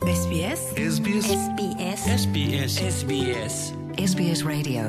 SBS SBS SBS SBS SBS SBS Radio।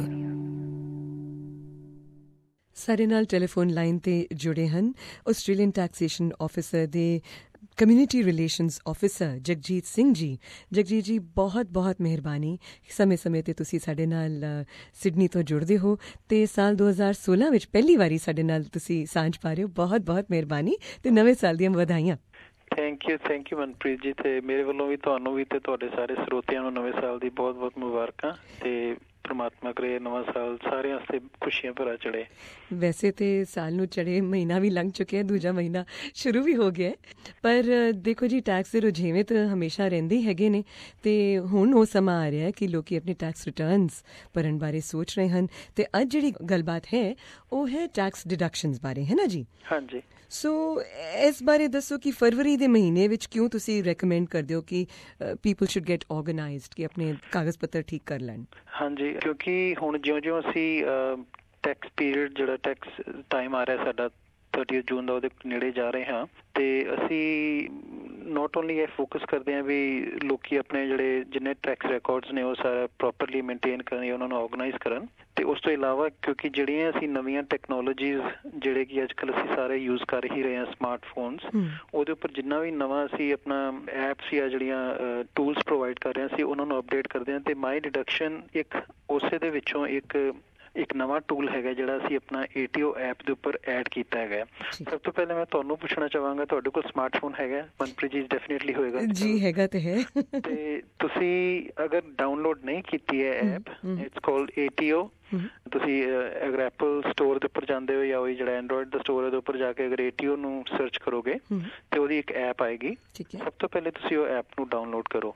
ਸਾਡੇ ਨਾਲ telephone line ਤੇ ਜੁੜੇ ਹਨ ਆਸਟ੍ਰੇਲੀਅਨ ਟੈਕਸੇਸ਼ਨ ਆਫਿਸਰ ਦੇ community relations officer Jagjit Singh ji. Jagjit ਜੀ, ਬਹੁਤ ਮਿਹਰਬਾਨੀ, ਸਮੇਂ ਤੇ ਤੁਸੀਂ ਸਾਡੇ ਨਾਲ ਸਿਡਨੀ ਤੋਂ ਜੁੜਦੇ ਹੋ ਤੇ ਸਾਲ 2016 ਵਿੱਚ ਪਹਿਲੀ ਵਾਰੀ ਸਾਡੇ ਨਾਲ ਤੁਸੀਂ ਸਾਂਝ ਪਾ ਰਹੇ ਹੋ। ਬਹੁਤ ਮਿਹਰਬਾਨੀ ਤੇ ਨਵੇਂ ਸਾਲ ਦੀਆਂ ਵਧਾਈਆਂ। ਥੈਂਕ ਯੂ ਮਨਪ੍ਰੀਤ ਜੀ, ਤੇ ਮੇਰੇ ਵੱਲੋਂ ਵੀ ਤੁਹਾਨੂੰ ਵੀ ਤੇ ਤੁਹਾਡੇ ਸਾਰੇ ਸਰੋਤਿਆਂ ਨੂੰ ਨਵੇਂ ਸਾਲ ਦੀ ਬਹੁਤ ਮੁਬਾਰਕਾਂ ਤੇ ਪਰਮਾਤਮਾ ਕਰੇ ਨਵਾਂ ਸਾਲ ਸਾਰਿਆਂ ਵਾਸਤੇ ਖੁਸ਼ੀਆਂ ਭਰਾ ਚੜੇ। ਵੈਸੇ ਤੇ ਸਾਲ ਨੂੰ ਚੜੇ ਮਹੀਨਾ ਵੀ ਲੰਘ ਚੁੱਕਿਆ, ਦੂਜਾ ਮਹੀਨਾ ਸ਼ੁਰੂ ਵੀ ਹੋ ਗਿਆ, ਪਰ ਦੇਖੋ ਜੀ ਟੈਕਸ ਦੇ ਰੁਝੇਵੇਂ ਤਾਂ ਹਮੇਸ਼ਾ ਰਹਿੰਦੇ ਹੀ ਹੈਗੇ ਨੇ ਤੇ ਹੁਣ ਉਹ ਸਮਾਂ ਆ ਰਿਹਾ ਕਿ ਲੋਕੀ ਆਪਣੇ ਟੈਕਸ ਰਿਟਰਨਸ ਭਰਨ ਬਾਰੇ ਸੋਚ ਰਹੇ ਹਨ ਤੇ ਅੱਜ ਜਿਹੜੀ ਗੱਲਬਾਤ ਹੈ ਉਹ ਹੈ ਟੈਕਸ ਡਿਡਕਸ਼ਨਸ ਬਾਰੇ, ਹੈ ਨਾ ਜੀ? ਹਾਂਜੀ। ਸੋ ਇਸ ਬਾਰੇ ਦੱਸੋ ਕਿ ਫਰਵਰੀ ਦੇ ਮਹੀਨੇ ਵਿੱਚ ਕਿਉਂ ਤੁਸੀਂ ਰეკਮੈਂਡ ਕਰਦੇ ਹੋ ਕਿ ਪੀਪਲ ਸ਼ੁੱਡ ਗੈਟ ਆਰਗੇਨਾਈਜ਼ਡ ਕਿ ਆਪਣੇ ਕਾਗਜ਼ ਪੱਤਰ ਠੀਕ ਕਰ ਲੈਣ? ਹਾਂਜੀ, ਕਿਉਂਕਿ ਹੁਣ ਜਿਉਂ ਅਸੀਂ ਟੈਕਸ ਪੀਰੀਅਡ ਜਿਹੜਾ ਟੈਕਸ ਟਾਈਮ ਆ ਰਿਹਾ ਸਾਡਾ 30 ਜੂਨ ਦਾ, ਉਹਦੇ ਨੇੜੇ ਜਾ ਰਹੇ ਹਾਂ ਤੇ ਅਸੀਂ ਨੋਟ ਓਨਲੀ ਇਹ ਫੋਕਸ ਕਰਦੇ ਹਾਂ ਵੀ ਲੋਕੀ ਆਪਣੇ ਜਿਹੜੇ ਜਿੰਨੇ ਟੈਕਸ ਰਿਕਾਰਡਸ ਨੇ ਉਹ ਸਾਰਾ ਪ੍ਰੋਪਰਲੀ ਮੇਨਟੇਨ ਕਰਨ ਜਾਂ ਉਹਨਾਂ ਨੂੰ ਆਰਗੇਨਾਈਜ਼ ਕਰਨ, ਤੇ ਉਸ ਤੋਂ ਇਲਾਵਾ ਕਿਉਂਕਿ ਜਿਹੜੀਆਂ ਅਸੀਂ ਨਵੀਆਂ ਟੈਕਨੋਲੋਜੀਜ਼ ਜਿਹੜੇ ਕਿ ਅੱਜ ਕੱਲ੍ਹ ਅਸੀਂ ਸਾਰੇ ਯੂਜ਼ ਕਰ ਹੀ ਰਹੇ ਹਾਂ ਸਮਾਰਟਫੋਨਸ, ਉਹਦੇ ਉੱਪਰ ਜਿੰਨਾ ਵੀ ਨਵਾਂ ਅਸੀਂ ਆਪਣਾ ਐਪਸ ਜਾਂ ਜਿਹੜੀਆਂ ਟੂਲਸ ਪ੍ਰੋਵਾਈਡ ਕਰ ਰਹੇ ਹਾਂ ਅਸੀਂ ਉਹਨਾਂ ਨੂੰ ਅਪਡੇਟ ਕਰਦੇ ਹਾਂ। ਤੇ ਮਾਈ ਡਿਡਕਸ਼ਨ ਇੱਕ ਉਸੇ ਦੇ ਵਿੱਚੋਂ ਇੱਕ ਨਵਾਂ ਟੂਲ ਹੈਗਾ ਜਿਹੜਾ ਅਸੀਂ ਆਪਣਾ ATO ਐਪ ਦੇ ਉੱਪਰ ਐਡ ਕੀਤਾ ਹੈਗਾ। ਸਭ ਤੋਂ ਪਹਿਲੇ ਮੈਂ ਤੁਹਾਨੂੰ ਪੁੱਛਣਾ ਚਾਹਾਂਗਾ, ਤੁਹਾਡੇ ਕੋਲ ਸਮਾਰਟਫੋਨ ਹੈਗਾ? ਮਨਪ੍ਰੀਤ ਜੀ ਡੈਫੀਨੇਟਲੀ ਹੋਏਗਾ ਜੀ। ਹੈਗਾ ਤੇ ਹੈ। ਤੇ ਤੁਸੀਂ ਅਗਰ ਡਾਊਨਲੋਡ ਨਹੀਂ ਕੀਤੀ ਹੈ ਐਪ, ਇਟਸ ਕਾਲਡ ATO, ਤੁਸੀਂ ਅਗਰ ਐਪਲ ਸਟੋਰ ਦੇ ਉੱਪਰ ਜਾਂਦੇ ਹੋ ਜਾਂ ਉਹ ਜਿਹੜਾ ਐਂਡਰੋਇਡ ਦਾ ਸਟੋਰ ਉਹਦੇ ਉੱਪਰ ਜਾ ਕੇ ਅਗਰ ATO ਨੂੰ ਸਰਚ ਕਰੋਗੇ ਤੇ ਉਹਦੀ ਇੱਕ ਐਪ ਆਏਗੀ। ਸਭ ਤੋਂ ਪਹਿਲੇ ਤੁਸੀਂ ਉਹ ਐਪ ਨੂੰ ਡਾਊਨਲੋਡ ਕਰੋ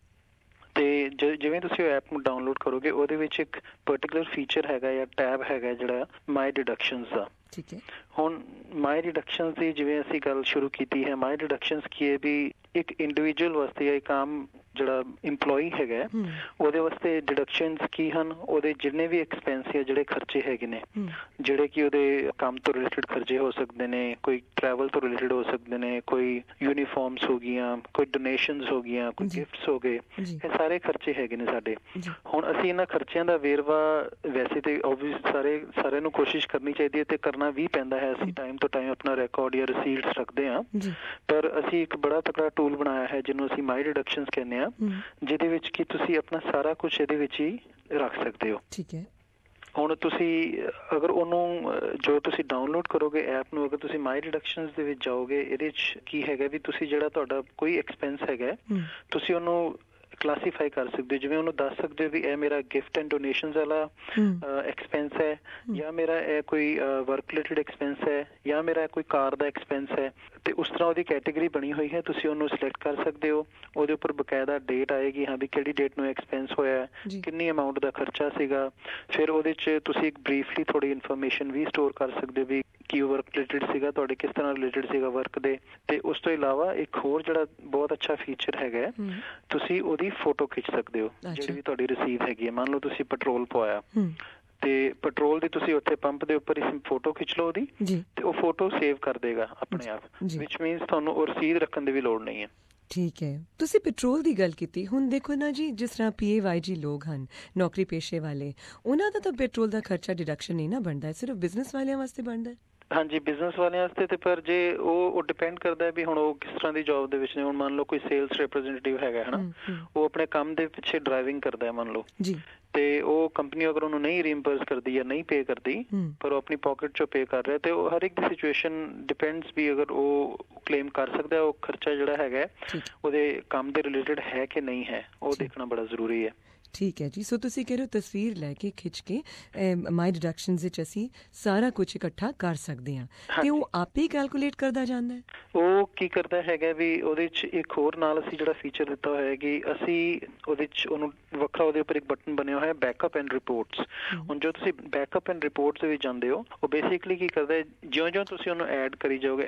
ਤੇ ਜਿਵੇਂ ਤੁਸੀਂ ਉਹ ਐਪ ਨੂੰ ਡਾਊਨਲੋਡ ਕਰੋਗੇ ਉਹਦੇ ਵਿੱਚ ਇੱਕ ਪਰਟੀਕੂਲਰ ਫੀਚਰ ਹੈਗਾ ਜਾਂ ਟੈਬ ਹੈਗਾ ਜਿਹੜਾ ਮਾਈ ਡਿਡਕਸ਼ਨਸ ਦਾ। ਠੀਕ ਹੈ। ਹੁਣ ਮਾਈ ਡਿਡਕਸ਼ਨਸ ਦੀ ਜਿਵੇਂ ਅਸੀਂ ਗੱਲ ਸ਼ੁਰੂ ਕੀਤੀ ਹੈ, ਮਾਈ ਡਿਡਕਸ਼ਨਸ ਕੀ ਹੈ ਵੀ ਇੱਕ ਇੰਡੀਵਿਜੂਅਲ ਵਾਸਤੇ ਜਾਂ ਇੱਕ ਆਮ ਜਿਹੜਾ ਇੰਪਲੋਈ ਹੈਗਾ ਉਹਦੇ ਵਾਸਤੇ ਡਿਡਕਸ਼ਨਸ ਕੀ ਹਨ, ਉਹਦੇ ਜਿੰਨੇ ਵੀ ਐਕਸਪੈਂਸ ਜਾਂ ਜਿਹੜੇ ਖਰਚੇ ਹੈਗੇ ਨੇ, ਜਿਹੜੇ ਕਿ ਉਹਦੇ ਕੰਮ ਤੋਂ ਰਿਲੇਟਡ ਖਰਚੇ ਹੋ ਸਕਦੇ ਨੇ, ਕੋਈ ਟਰੈਵਲ ਤੋਂ ਰਿਲੇਟਡ ਹੋ ਸਕਦੇ ਨੇ, ਕੋਈ ਯੂਨੀਫਾਰਮਸ ਹੋ ਗਈਆਂ, ਕੋਈ ਡੋਨੇਸ਼ਨਸ ਹੋ ਗਈਆਂ, ਕੋਈ ਗਿਫਟਸ ਹੋ ਗਏ, ਇਹ ਸਾਰੇ ਖਰਚੇ ਹੈਗੇ ਨੇ ਸਾਡੇ। ਹੁਣ ਅਸੀਂ ਇਹਨਾਂ ਖਰਚਿਆਂ ਦਾ ਵੇਰਵਾ ਵੈਸੇ ਤੇ ਓਬਵੀਅਸ ਸਾਰਿਆਂ ਨੂੰ ਕੋਸ਼ਿਸ਼ ਕਰਨੀ ਚਾਹੀਦੀ ਹੈ ਤੇ ਕਰਨਾ ਵੀ ਪੈਂਦਾ ਹੈ। ਅਸੀਂ ਟਾਈਮ ਤੋਂ ਟਾਈਮ ਆਪਣਾ ਰਿਕਾਰਡ ਜਾਂ ਰਸੀਟਸ ਰੱਖਦੇ ਹਾਂ, ਪਰ ਅਸੀਂ ਇੱਕ ਬੜਾ ਤਕੜਾ ਟੂਲ ਬਣਾਇਆ ਹੈ ਜਿਹਨੂੰ ਅਸੀਂ ਮਾਈ ਡਿਡਕਸ਼ਨਸ ਕਹਿੰਦੇ ਹਾਂ, ਜਿਹਦੇ ਵਿੱਚ ਕਿ ਤੁਸੀਂ ਆਪਣਾ ਸਾਰਾ ਕੁਛ ਇਹਦੇ ਵਿੱਚ ਹੀ ਰੱਖ ਸਕਦੇ ਹੋ। ਠੀਕ ਹੈ। ਹੁਣ ਤੁਸੀਂ ਅਗਰ ਉਹਨੂੰ ਜੋ ਤੁਸੀਂ ਡਾਊਨਲੋਡ ਕਰੋਗੇ ਐਪ ਨੂੰ, ਅਗਰ ਤੁਸੀਂ ਮਾਈ ਡਿਡਕਸ਼ਨਸ ਦੇ ਵਿੱਚ ਜਾਓਗੇ, ਇਹਦੇ 'ਚ ਕੀ ਹੈਗਾ ਵੀ ਤੁਸੀਂ ਜਿਹੜਾ ਤੁਹਾਡਾ ਕੋਈ ਐਕਸਪੈਂਸ ਹੈਗਾ ਤੁਸੀਂ ਉਹਨੂੰ ਕਲਾਸੀਫਾਈ ਕਰ ਸਕਦੇ ਹੋ। ਜਿਵੇਂ ਉਹਨੂੰ ਦੱਸ ਸਕਦੇ ਹੋ ਵੀ ਇਹ ਮੇਰਾ ਗਿਫਟ ਐਂਡ ਡੋਨੇਸ਼ਨਸ ਵਾਲਾ ਐਕਸਪੈਂਸ ਹੈ, ਜਾਂ ਮੇਰਾ ਇਹ ਕੋਈ ਵਰਕ ਰਿਲੇਟਡ ਐਕਸਪੈਂਸ ਹੈ, ਜਾਂ ਮੇਰਾ ਕੋਈ ਕਾਰ ਦਾ ਐਕਸਪੈਂਸ ਹੈ, ਤੇ ਉਸ ਤਰ੍ਹਾਂ ਉਹਦੀ ਕੈਟੇਗਰੀ ਬਣੀ ਹੋਈ ਹੈ। ਤੁਸੀਂ ਉਹਨੂੰ ਸਿਲੈਕਟ ਕਰ ਸਕਦੇ ਹੋ, ਉਹਦੇ ਉੱਪਰ ਬਕਾਇਦਾ ਡੇਟ ਆਏਗੀ, ਹਾਂ ਵੀ ਕਿਹੜੀ ਡੇਟ ਨੂੰ ਐਕਸਪੈਂਸ ਹੋਇਆ, ਕਿੰਨੀ ਅਮਾਊਂਟ ਦਾ ਖਰਚਾ ਸੀਗਾ। ਫਿਰ ਉਹਦੇ 'ਚ ਤੁਸੀਂ ਇੱਕ ਬਰੀਫਲੀ ਥੋੜੀ ਇਨਫੋਰਮੇਸ਼ਨ ਵੀ ਸਟੋਰ ਕਰ ਸਕਦੇ ਹੋ ਵੀ ਕੀ ਵਰਕ ਰਿਲੇਟਡ ਸੀਗਾ, ਤੁਹਾਡੇ ਕਿਸ ਤਰ੍ਹਾਂ ਰਿਲੇਟਡ ਸੀਗਾ ਵਰਕ ਦੇ। ਤੇ ਉਸ ਤੋਂ ਇਲਾਵਾ ਇੱਕ ਹੋਰ ਜਿਹੜਾ ਬਹੁਤ ਅੱਛਾ ਫੀਚਰ ਹੈਗਾ, ਤੁਸੀਂ ਉਹਦੀ ਫੋਟੋ ਖਿੱਚ ਸਕਦੇ ਹੋ ਜਿਹੜੀ ਵੀ ਤੁਹਾਡੀ ਰਸੀਦ ਹੈਗੀ ਹੈ। ਮੰਨ ਲਓ ਤੁਸੀਂ ਪੈਟਰੋਲ ਪਵਾਇਆ ਤੇ ਪੈਟਰੋਲ ਦੀ ਤੁਸੀਂ ਉੱਥੇ ਪੰਪ ਦੇ ਉੱਪਰ ਹੀ ਫੋਟੋ ਖਿੱਚ ਲਓ ਉਹਦੀ, ਤੇ ਉਹ ਫੋਟੋ ਸੇਵ ਕਰ ਦੇਗਾ ਆਪਣੇ ਆਪ, ਵਿਚ ਮੀਨਸ ਤੁਹਾਨੂੰ ਉਹ ਰਸੀਦ ਰੱਖਣ ਦੀ ਵੀ ਲੋੜ ਨਹੀਂ ਹੈ। ਠੀਕ ਹੈ। ਤੁਸੀਂ ਪੈਟਰੋਲ ਦੀ ਗੱਲ ਕੀਤੀ, ਹੁਣ ਦੇਖੋ ਨਾ ਜੀ, ਜਿਸ ਤਰ੍ਹਾਂ PAYG ਲੋਕ ਹਨ, ਨੌਕਰੀ ਪੇਸ਼ੇ ਵਾਲੇ, ਉਹਨਾਂ ਦਾ ਤਾਂ ਪੈਟਰੋਲ ਦਾ ਖਰਚਾ ਡਿਡਕਸ਼ਨ ਨਹੀਂ ਨਾ ਬਣਦਾ, ਸਿਰਫ ਬਿਜ਼ਨਸ ਵਾਲਿਆਂ ਵਾਸਤੇ ਬਣਦਾ। ਹਾਂਜੀ, ਬਿਜ਼ਨਸ ਵਾਲਿਆਂ ਵਾਸਤੇ ਤੇ, ਪਰ ਜੇ ਉਹ ਡਿਪੈਂਡ ਕਰਦਾ ਵੀ ਹੁਣ ਉਹ ਕਿਸ ਤਰ੍ਹਾਂ ਦੀ ਜੌਬ ਦੇ ਵਿੱਚ ਨੇ। ਹੁਣ ਮੰਨ ਲਓ ਕੋਈ ਸੇਲਸ ਰਿਪਰੈਜ਼ੈਂਟੇਟਿਵ ਹੈਗਾ ਹਨਾ, ਉਹ ਆਪਣੇ ਕੰਮ ਦੇ ਪਿੱਛੇ ਡਰਾਈਵਿੰਗ ਕਰਦਾ ਹੈ ਮੰਨ ਲਓ, ਤੇ ਉਹ ਕੰਪਨੀ ਅਗਰ ਉਹਨੂੰ ਨਹੀਂ ਰੀਇੰਬਰਸ ਕਰਦੀ ਜਾਂ ਨਹੀਂ ਪੇ ਕਰਦੀ, ਪਰ ਉਹ ਆਪਣੀ ਪਾਕਟ ਚੋਂ ਪੇ ਕਰ ਰਿਹਾ, ਤੇ ਉਹ ਹਰ ਇੱਕ ਦੀ ਸਿਚੁਏਸ਼ਨ ਡਿਪੈਂਡਸ ਵੀ ਅਗਰ ਉਹ ਕਲੇਮ ਕਰ ਸਕਦਾ ਉਹ ਖਰਚਾ ਜਿਹੜਾ ਹੈਗਾ ਉਹਦੇ ਕੰਮ ਦੇ ਰਿਲੇਟਡ ਹੈ ਕਿ ਨਹੀਂ ਹੈ, ਉਹ ਦੇਖਣਾ ਬੜਾ ਜ਼ਰੂਰੀ ਹੈ। ਠੀਕ ਹੈ ਜੀ। ਸੋ ਤੁਸੀਂ ਕਹਿ ਰਹੇ ਹੋ ਤਸਵੀਰ ਲੈ ਕੇ ਖਿੱਚ ਕੇ ਮਾਈ ਡਿਡਕਸ਼ਨਸ ਵਿੱਚ ਅਸੀਂ ਸਾਰਾ ਕੁਝ ਇਕੱਠਾ ਕਰ ਸਕਦੇ ਹਾਂ, ਤੇ ਉਹ ਆਪੇ ਹੀ ਕੈਲਕੂਲੇਟ ਕਰਦਾ ਜਾਂਦਾ ਹੈ। ਉਹ ਕੀ ਕਰਦਾ ਹੈਗਾ ਵੀ ਉਹਦੇ 'ਚ ਇੱਕ ਹੋਰ ਨਾਲ ਅਸੀਂ ਜਿਹੜਾ ਫੀਚਰ ਦਿੱਤਾ ਹੋਇਆ ਹੈ ਕਿ ਅਸੀਂ ਉਹਦੇ 'ਚ ਉਹਨੂੰ ਵੱਖਰਾ, ਉਹਦੇ ਉੱਪਰ ਇੱਕ ਬਟਨ ਬਣਿਆ ਹੋਇਆ ਬੈਕਅਪ ਐਂਡ ਰਿਪੋਰਟਸ। ਹੁਣ ਜੋ ਤੁਸੀਂ ਬੈਕਅਪ ਐਂਡ ਰਿਪੋਰਟਸ ਦੇ ਵਿੱਚ ਜਾਂਦੇ ਹੋ, ਉਹ ਬੇਸਿਕਲੀ ਕੀ ਕਰਦਾ ਹੈ, ਜਿਉਂ ਤੁਸੀਂ ਉਹਨੂੰ ਐਡ ਕਰੀ ਜਾਓਗੇ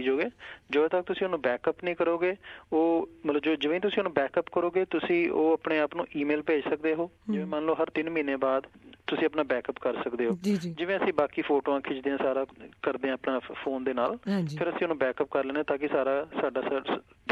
ਜਦੋਂ ਤੱਕ ਤੁਸੀਂ ਉਹਨੂੰ ਬੈਕਅਪ ਨਹੀਂ ਕਰੋਗੇ, ਉਹ ਮਤਲਬ ਜਿਵੇਂ ਤੁਸੀਂ ਉਹਨੂੰ ਬੈਕਅਪ ਕਰੋਗੇ ਤੁਸੀਂ ਉਹ ਆਪਣੇ ਆਪ ਨੂੰ ਈਮੇਲ ਭੇਜ ਸਕਦੇ ਹੋ। ਜਿਵੇਂ ਮੰਨ ਲਓ ਹਰ 3 ਮਹੀਨੇ ਬਾਅਦ ਤੁਸੀਂ ਆਪਣਾ ਬੈਕਅਪ ਕਰ ਸਕਦੇ ਹੋ, ਜਿਵੇਂ ਅਸੀਂ ਬਾਕੀ ਫੋਟੋਆਂ ਖਿੱਚਦੇ ਹਾਂ, ਸਾਰਾ ਕਰਦੇ ਹਾਂ ਆਪਣਾ ਫੋਨ ਦੇ ਨਾਲ, ਫਿਰ ਅਸੀਂ ਉਹਨੂੰ ਬੈਕਅਪ ਕਰ ਲੈਂਦੇ ਤਾਂ ਕਿ ਸਾਡਾ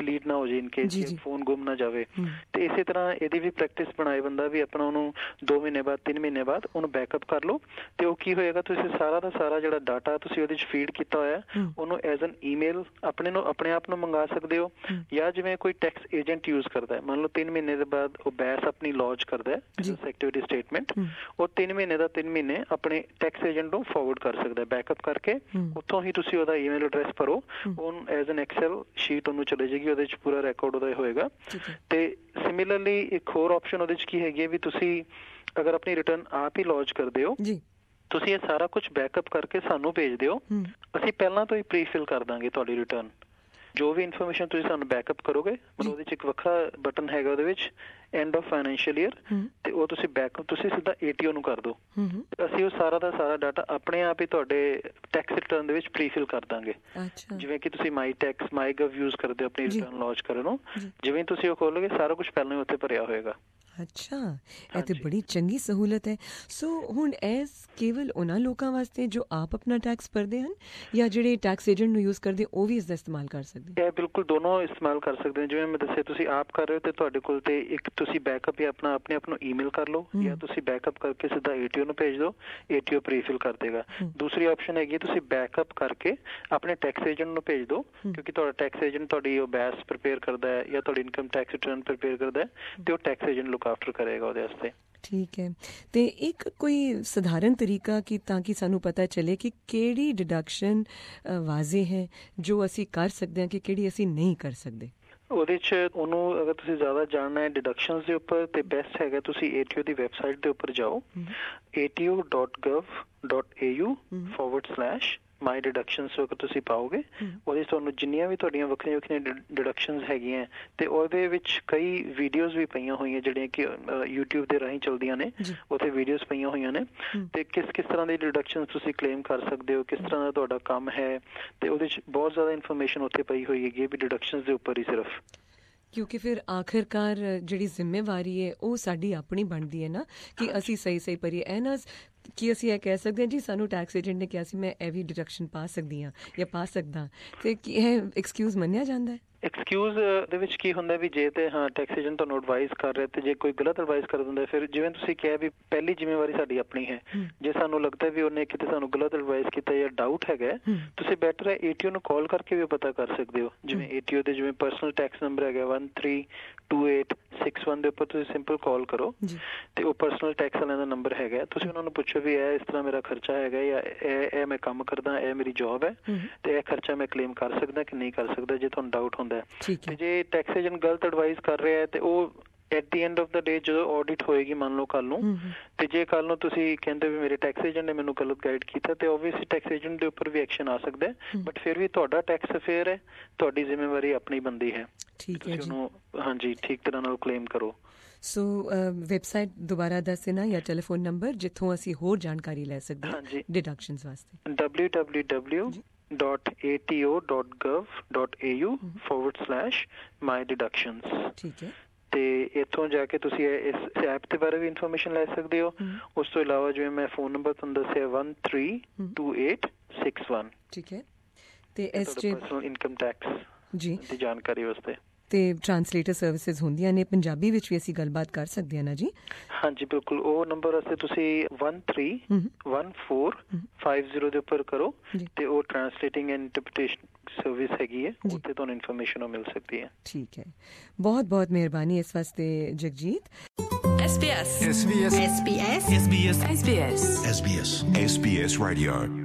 ਡਿਲੀਟ ਨਾ ਹੋ ਜਾਏ, ਇਨ ਕੇਸ ਫੋਨ ਗੁੰਮ ਨਾ ਜਾਵੇ। ਤੇ ਇਸੇ ਤਰ੍ਹਾਂ ਇਹਦੀ ਵੀ ਪ੍ਰੈਕਟਿਸ ਬਣਾਏ ਬੰਦਾ ਵੀ ਆਪਣਾ ਉਹਨੂੰ 2 ਮਹੀਨੇ ਬਾਅਦ 3 ਮਹੀਨੇ ਬਾਅਦ ਉਹਨੂੰ ਬੈਕਅਪ ਕਰ ਲਓ, ਤੇ ਉਹ ਕੀ ਹੋਏਗਾ, ਤੁਸੀਂ ਸਾਰਾ ਦਾ ਸਾਰਾ ਜਿਹੜਾ ਡਾਟਾ ਤੁਸੀਂ ਉਹਦੇ 'ਚ ਫੀਡ ਕੀਤਾ ਹੋਇਆ ਉਹਨੂੰ ਐਜ਼ ਐਨ ਈਮੇਲ ਆਪਣੇ ਆਪ ਨੂੰ ਮੰਗਾ ਸਕਦੇ ਹੋ, ਜਾਂ ਜਿਵੇਂ ਕੋਈ ਟੈਕਸ ਏਜੰਟ ਯੂਜ਼ ਕਰਦਾ ਹੈ, ਮੰਨ ਲਓ 3 ਮਹੀਨੇ ਦੇ ਬਾਅਦ ਉਹ ਬੈਸ ਆਪਣੀ ਲੌਂਚ ਕਰਦਾ ਹੈ ਐਕਟੀਵਿਟੀ ਸਟੇਟਮੈਂਟ, ਉਹ 3 ਮਹੀਨੇ ਦਾ 3 ਮਹੀਨੇ ਆਪਣੇ ਟੈਕਸ ਏਜੰਟ ਨੂੰ ਫਾਰਵਰਡ ਕਰ ਸਕਦਾ ਬੈਕਅਪ ਕਰਕੇ। ਉੱਥੋਂ ਹੀ ਤੁਸੀਂ ਉਹਦਾ ਈਮੇਲ ਐਡਰੈਸ ਭਰੋ, ਉਹਨੂੰ ਐਜ਼ ਐਨ ਐਕਸਲ ਸ਼ੀਟ ਉਹਨੂੰ ਚਲੇ ਜਾਏਗੀ, ਉਹਦੇ 'ਚ ਪੂਰਾ ਰਿਕਾਰਡ ਉਹਦਾ ਹੋਏਗਾ। ਤੇ ਸਿਮਿਲਰਲੀ ਇੱਕ ਹੋਰ ਆਪਸ਼ਨ ਉਹਦੇ 'ਚ ਕੀ ਹੈਗੀ ਹੈ ਵੀ ਤੁਸੀਂ ਅਗਰ ਆਪਣੀ ਰਿਟਰਨ ਆਪ ਹੀ ਲੌਂਚ ਕਰਦੇ ਹੋ, ਤੁਸੀਂ ਇਹ ਸਾਰਾ ਕੁਝ ਬੈਕਅਪ ਕਰਕੇ ਸਾਨੂੰ ਭੇਜ ਦਿਓ, ਅਸੀਂ ਪਹਿਲਾਂ ਤੋਂ ਹੀ ਪ੍ਰੀ ਫਿਲ ਕਰ ਦਾਂਗੇ ਤੁਹਾਡੀ ਰਿਟਰਨ। ਜੋ ਵੀ ਇਨਫੋਰਮੇਸ਼ਨ ਤੁਸੀਂ ਸਾਨੂੰ ਬੈਕਅਪ ਕਰੋਗੇ, ਮਤਲਬ ਉਹਦੇ 'ਚ ਇੱਕ ਵੱਖਰਾ ਬਟਨ ਹੈਗਾ ਉਹਦੇ ਵਿੱਚ ਐਂਡ ਆਫ ਫਾਈਨੈਂਸ਼ੀਅਲ ਈਅਰ, ਤੇ ਉਹ ਤੁਸੀਂ ਬੈਕਅਪ ਤੁਸੀਂ ਸਿੱਧਾ ATO ਨੂੰ ਕਰ ਦਿਓ, ਅਸੀਂ ਉਹ ਸਾਰਾ ਦਾ ਸਾਰਾ ਡਾਟਾ ਆਪਣੇ ਆਪ ਹੀ ਤੁਹਾਡੇ ਟੈਕਸ ਰਿਟਰਨ ਦੇ ਵਿੱਚ ਪ੍ਰੀ ਫਿਲ ਕਰ ਦਾਂਗੇ। ਜਿਵੇਂ ਕਿ ਤੁਸੀਂ ਮਾਈ ਟੈਕਸ, ਮਾਈ ਗਵ ਯੂਜ਼ ਕਰਦੇ ਹੋ ਆਪਣੀ ਰਿਟਰਨ ਲੌਂਚ ਕਰਨ ਨੂੰ, ਜਿਵੇਂ ਤੁਸੀਂ ਉਹ ਖੋਲੋਗੇ ਸਾਰਾ ਕੁਝ ਪਹਿਲਾਂ ਹੀ ਉੱਥੇ ਭਰਿਆ ਹੋਏਗਾ। ਅੱਛਾ, ਇਹ ਤੇ ਬੜੀ ਚੰਗੀ ਸਹੂਲਤ ਹੈ। ਸੋ ਹੁਣ ਇਹ ਕੇਵਲ ਉਹਨਾਂ ਲੋਕਾਂ ਵਾਸਤੇ ਜੋ ਆਪ ਆਪਣਾ ਟੈਕਸ ਭਰਦੇ ਹਨ, ਜਾਂ ਜਿਹੜੇ ਟੈਕਸ ਏਜੰਟ ਨੂੰ ਯੂਜ਼ ਕਰਦੇ ਉਹ ਵੀ ਇਸ ਦਾ ਇਸਤੇਮਾਲ ਕਰ ਸਕਦੇ? ਇਹ ਬਿਲਕੁਲ ਦੋਨੋਂ ਇਸਤੇਮਾਲ ਕਰ ਸਕਦੇ ਨੇ। ਜਿਵੇਂ ਮੈਂ ਦੱਸਿਆ, ਤੁਸੀਂ ਆਪ ਕਰ ਰਹੇ ਹੋ ਤੇ ਤੁਹਾਡੇ ਕੋਲ ਤੇ ਇੱਕ ਤੁਸੀਂ ਬੈਕਅਪ ਜਾਂ ਆਪਣੇ ਆਪ ਨੂੰ ਈਮੇਲ ਕਰ ਲਓ, ਜਾਂ ਤੁਸੀਂ ਬੈਕਅਪ ਕਰਕੇ ਸਿੱਧਾ ATO ਨੂੰ ਭੇਜ ਦਿਓ, ATO ਪ੍ਰੀਫਿਲ ਕਰ ਦੇਗਾ। ਦੂਸਰੀ ਆਪਸ਼ਨ ਹੈਗੀ ਤੁਸੀਂ ਬੈਕਅਪ ਕਰਕੇ ਆਪਣੇ ਟੈਕਸ ਏਜੰਟ ਨੂੰ ਭੇਜ ਦਿਓ, ਕਿਉਂਕਿ ਤੁਹਾਡਾ ਟੈਕਸ ਏਜੰਟ ਤੁਹਾਡੀ ਉਹ ਬੈਸ ਪ੍ਰਿਪੇਅਰ ਕਰਦਾ ਹੈ ਜਾਂ ਤੁਹਾਡੀ ਇਨਕਮ ਟੈਕਸ ਰਿਟਰਨ ਪ੍ਰਿਪੇਅਰ ਕਰਦਾ ਹੈ, ਤੇ ਉਹ ਟੈਕਸ ਏਜੰਟ ਲੁੱਕ ਆਫਟਰ ਕਰੇਗਾ ਉਹਦੇ ਵਾਸਤੇ। ਠੀਕ ਹੈ। ਤੇ ਇੱਕ ਕੋਈ ਸਧਾਰਨ ਤਰੀਕਾ ਕਿ ਤਾਂ ਕਿ ਸਾਨੂੰ ਪਤਾ ਚੱਲੇ ਕਿ ਕਿਹੜੀ ਡਿਡਕਸ਼ਨ ਵਾਜ਼ਿਹ ਹੈ ਜੋ ਅਸੀਂ ਕਰ ਸਕਦੇ ਹਾਂ, ਕਿ ਕਿਹੜੀ ਅਸੀਂ ਨਹੀਂ ਕਰ ਸਕਦੇ? ਉਹਦੇ 'ਚ ਉਹਨੂੰ ਅਗਰ ਤੁਸੀਂ ਜ਼ਿਆਦਾ ਜਾਣਨਾ ਹੈ ਡਿਡਕਸ਼ਨਸ ਦੇ ਉੱਪਰ, ਤੇ ਬੈਸਟ ਹੈਗਾ ਤੁਸੀਂ ATO ਦੀ ਵੈਬਸਾਈਟ ਦੇ ਉੱਪਰ ਜਾਓ, ATO.gov.au/my deductions ਅਗਰ ਤੁਸੀਂ ਪਾਓਗੇ, ਉਹਦੇ 'ਚ ਤੁਹਾਨੂੰ ਜਿੰਨੀਆਂ ਵੀ ਤੁਹਾਡੀਆਂ ਵੱਖਰੀਆਂ ਵੱਖਰੀਆਂ ਡਿਡਕਸ਼ਨਸ ਹੈਗੀਆਂ, ਤੇ ਉਹਦੇ ਵਿੱਚ ਕਈ ਵੀਡੀਓਜ਼ ਵੀ ਪਈਆਂ ਹੋਈਆਂ ਜਿਹੜੀਆਂ ਕਿ YouTube ਦੇ ਰਾਹੀਂ ਚੱਲਦੀਆਂ ਨੇ, ਉੱਥੇ ਵੀਡੀਓਜ਼ ਪਈਆਂ ਹੋਈਆਂ ਨੇ, ਤੇ ਕਿਸ ਤਰ੍ਹਾਂ ਦੀ ਡਿਡਕਸ਼ਨਸ ਤੁਸੀਂ ਕਲੇਮ ਕਰ ਸਕਦੇ ਹੋ, ਕਿਸ ਤਰ੍ਹਾਂ ਦਾ ਤੁਹਾਡਾ ਕੰਮ ਹੈ, ਤੇ ਉਹਦੇ 'ਚ ਬਹੁਤ ਜ਼ਿਆਦਾ ਇਨਫੋਰਮੇਸ਼ਨ ਉੱਥੇ ਪਈ ਹੋਈ ਹੈਗੀ ਵੀ ਡਿਡਕਸ਼ਨਸ ਦੇ ਉੱਪਰ ਹੀ ਸਿਰਫ। ਕਿਉਂਕਿ ਫਿਰ ਆਖਿਰਕਾਰ ਜਿਹੜੀ ਜ਼ਿੰਮੇਵਾਰੀ ਹੈ ਉਹ ਸਾਡੀ ਆਪਣੀ ਬਣਦੀ ਹੈ ਨਾ, ਕਿ ਅਸੀਂ ਸਹੀ ਭਰੀਏ। ਇਹ ਨਾ ਕਿ ਅਸੀਂ ਇਹ ਕਹਿ ਸਕਦੇ ਹਾਂ ਜੀ ਸਾਨੂੰ ਟੈਕਸ ਏਜੰਟ ਨੇ ਕਿਹਾ ਸੀ ਮੈਂ ਇਹ ਵੀ ਡਿਡਕਸ਼ਨ ਪਾ ਸਕਦੀ ਹਾਂ ਜਾਂ ਪਾ ਸਕਦਾ, ਤੇ ਕੀ ਇਹ ਐਕਸਕਿਊਜ਼ ਮੰਨਿਆ ਜਾਂਦਾ ਹੈ? ਐਕਸਕਿਊਜ਼ ਦੇ ਵਿੱਚ ਕੀ ਹੁੰਦਾ ਵੀ ਜੇ ਤੇ ਟੈਕਸ ਏਜੰਟ ਤੁਹਾਨੂੰ ਐਡਵਾਈਸ ਕਰ ਰਿਹਾ, ਤੇ ਜੇ ਕੋਈ ਗਲਤ ਐਡਵਾਈਸ ਕਰ ਦਿੰਦਾ, ਫਿਰ ਜਿਵੇਂ ਤੁਸੀਂ ਕਿਹਾ ਵੀ ਪਹਿਲੀ ਜ਼ਿੰਮੇਵਾਰੀ ਸਾਡੀ ਆਪਣੀ ਹੈ। ਜੇ ਸਾਨੂੰ ਲੱਗਦਾ ਵੀ ਉਹਨੇ ਕਿਤੇ ਸਾਨੂੰ ਗਲਤ ਐਡਵਾਈਸ ਕੀਤਾ ਜਾਂ ਡਾਊਟ ਹੈਗਾ, ਤੁਸੀਂ ਬੈਟਰ ਹੈ ATO ਨੂੰ ਕਾਲ ਕਰਕੇ ਵੀ ਪਤਾ ਕਰ ਸਕਦੇ ਹੋ। ਜਿਵੇਂ ATO ਦੇ ਜਿਵੇਂ ਪਰਸਨਲ ਟੈਕਸ ਨੰਬਰ ਹੈਗਾ 132861 ਦੇ ਉੱਪਰ ਤੁਸੀਂ ਸਿੰਪਲ ਕਾਲ ਕਰੋ, ਤੇ ਉਹ ਪਰਸਨਲ ਟੈਕਸ ਵਾਲਿਆਂ ਦਾ ਨੰਬਰ ਹੈਗਾ, ਤੁਸੀਂ ਉਹਨਾਂ ਨੂੰ ਪੁੱਛੋ ਵੀ ਇਹ ਇਸ ਤਰ੍ਹਾਂ ਮੇਰਾ ਖਰਚਾ ਹੈਗਾ, ਜਾਂ ਇਹ ਮੈਂ ਕੰਮ ਕਰਦਾ, ਇਹ ਮੇਰੀ ਜੌਬ ਹੈ, ਤੇ ਇਹ ਖਰਚਾ ਮੈਂ ਕਲੇਮ ਕਰ ਸਕਦਾ ਕਿ ਨਹੀਂ ਕਰ ਸਕਦਾ, ਜੇ ਤੁਹਾਨੂੰ ਡਾਊਟ ਹੁੰਦਾ। ਤੇ ਜੇ ਟੈਕਸ ਏਜੰਟ ਗਲਤ ਐਡਵਾਈਸ ਕਰ ਰਿਹਾ ਹੈ, ਤੇ ਉਹ at the end of the day ਜਦੋਂ ਆਡਿਟ ਹੋਏਗੀ ਮੰਨ ਲਓ ਕੱਲ ਨੂੰ, ਤੇ ਜੇ ਕੱਲ ਨੂੰ ਤੁਸੀਂ ਕਹਿੰਦੇ ਵੀ ਮੇਰੇ ਟੈਕਸ ਏਜੰਟ ਨੇ ਮੈਨੂੰ ਗਲਤ ਗਾਈਡ ਕੀਤਾ, ਤੇ ਓਬਵੀਅਸਲੀ ਟੈਕਸ ਏਜੰਟ ਦੇ ਉੱਪਰ ਵੀ ਐਕਸ਼ਨ ਆ ਸਕਦਾ ਹੈ, ਬਟ ਫਿਰ ਵੀ ਤੁਹਾਡਾ ਟੈਕਸ ਅਫੇਅਰ ਹੈ, ਤੁਹਾਡੀ ਜ਼ਿੰਮੇਵਾਰੀ ਆਪਣੀ ਬਣਦੀ ਹੈ। ਠੀਕ ਹੈ ਜੀ। ਉਹਨੂੰ ਠੀਕ ਤਰ੍ਹਾਂ ਨਾਲ ਕਲੇਮ ਕਰੋ। ਸੋ ਵੈਬਸਾਈਟ ਦੁਬਾਰਾ ਦੱਸ ਦੇਣਾ ਜਾਂ ਟੈਲੀਫੋਨ ਨੰਬਰ ਜਿੱਥੋਂ ਅਸੀਂ ਹੋਰ ਜਾਣਕਾਰੀ ਲੈ ਸਕਦੇ ਹਾਂ ਡਿਡਕਸ਼ਨਸ ਵਾਸਤੇ? www.ato.gov.au/my deductions। ਠੀਕ ਹੈ। ਤੇ ਇੱਥੋਂ ਜਾ ਕੇ ਤੁਸੀਂ ਇਸ ਐਪ ਦੇ ਬਾਰੇ ਵੀ ਇਨਫੋਰਮੇਸ਼ਨ ਲੈ ਸਕਦੇ ਹੋ। ਉਸ ਤੋਂ ਇਲਾਵਾ ਜਿਵੇਂ ਮੈਂ ਫੋਨ ਨੰਬਰ ਤੁਹਾਨੂੰ ਦੱਸਿਆ 132861। ਠੀਕ ਹੈ। ਤੇ ਇਸ ਪਰਸਨਲ ਇਨਕਮ ਟੈਕਸ ਦੀ ਜਾਣਕਾਰੀ ਵਾਸਤੇ ਤੇ ਟ੍ਰਾਂਸਲੇਟਰ ਸਰਵਿਸਿਜ਼ ਹੁੰਦੀਆਂ ਨੇ, ਪੰਜਾਬੀ ਵਿੱਚ ਵੀ ਅਸੀਂ ਗੱਲਬਾਤ ਕਰ ਸਕਦੇ ਹਾਂ ਨਾ ਜੀ? ਹਾਂਜੀ ਬਿਲਕੁਲ। ਉਹ ਨੰਬਰ ਵਾਸਤੇ ਤੁਸੀਂ 131450 ਦੇ ਉੱਪਰ ਕਰੋ, ਤੇ ਉਹ ਟ੍ਰਾਂਸਲੇਟਿੰਗ ਐਂਡ ਇੰਟਰਪ੍ਰੀਟੇਸ਼ਨ ਸਰਵਿਸ ਹੈਗੀ ਹੈ, ਉੱਥੇ ਤੁਹਾਨੂੰ ਇਨਫੋਰਮੇਸ਼ਨ ਮਿਲ ਸਕਦੀ ਹੈ। ਠੀਕ ਹੈ, ਬਹੁਤ ਬਹੁਤ ਮਿਹਰਬਾਨੀ ਇਸ ਵਾਸਤੇ ਜਗਜੀਤ। SBS Radio